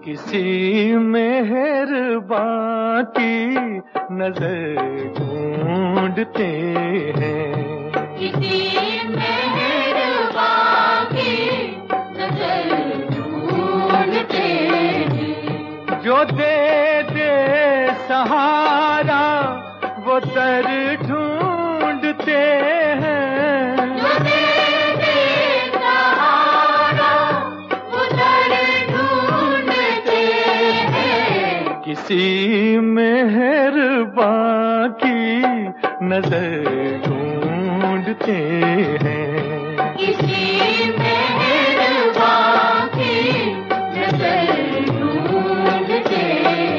किसी मेहरबान की नजर ढूंढते हैं, किसी मेहरबान की नजर ढूंढते हैं। जो दे दे सहारा वो दर ढूंढते हैं, जो दे दे सहारा वो दर ढूंढते हैं। किसी मेहरबान की नजर ढूंढते हैं, किसी मेहरबान की नजर ढूंढते हैं।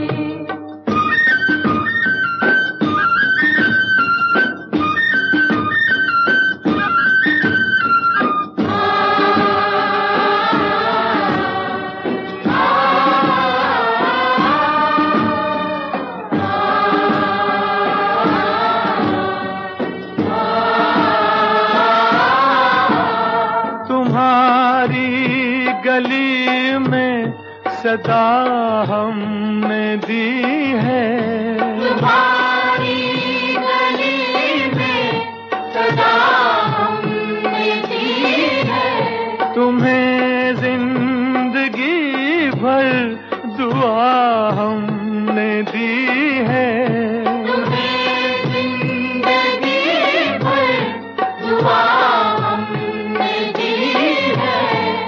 गली में सदा हमने दी है, तुम्हारी गली में सदा हमने दी है। तुम्हें जिंदगी भर दुआ हमने दी है, तुम्हें जिंदगी भर दुआ हमने दी है।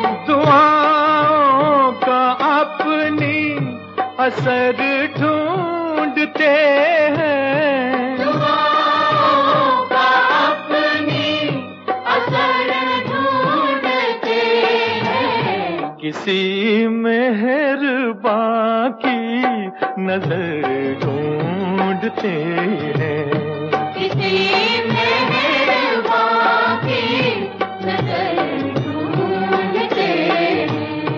दुआओं का अपनी असर ढूंढते हैं, दुआओं का अपनी असर ढूंढते हैं। किसी मेहरबान की नजर ढूंढते हैं, किसी मेहरबान की नजर ढूंढते हैं।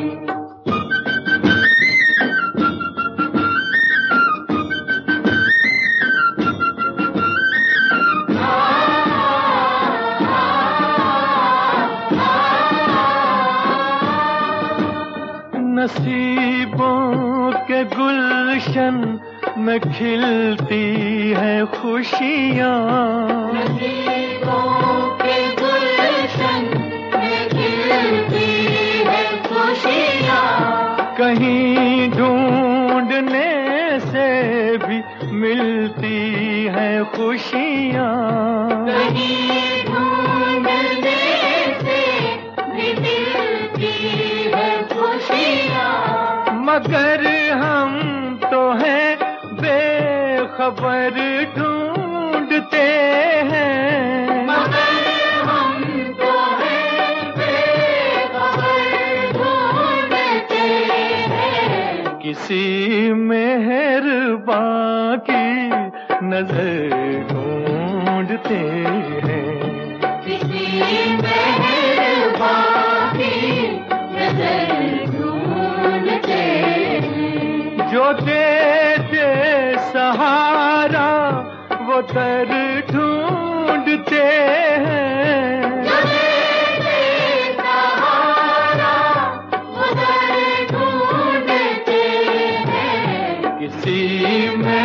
नसीबों के गुलशन में खिलती है खुशियाँ, नसीबों के गुलशन में खिलती है खुशियाँ। कहीं ढूंढने से भी मिलती है खुशियाँ, कहीं ढूंढने से भी मिलती है खुशियाँ। मगर हम तो हैं बेखबर ढूंढते हैं, मगर हम तो हैं बेखबर ढूंढते हैं। किसी मेहरबान की नजर ढूंढते हैं, किसी मेहरबान की नजर ढूंढते हैं। जो दे दे सहारा वो दर ढूंढते हैं, जो दे दे सहारा वो दर ढूंढते हैं। किसी में